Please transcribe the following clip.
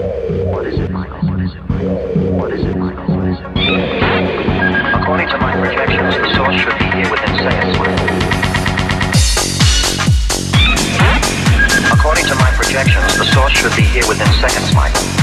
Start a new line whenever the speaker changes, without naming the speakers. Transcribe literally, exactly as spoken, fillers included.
What is it, Michael? What is it, Michael? What is it, Michael? What is it? According to my projections, the source should be here within seconds, Michael. According to my projections, the source should be here within seconds, Michael.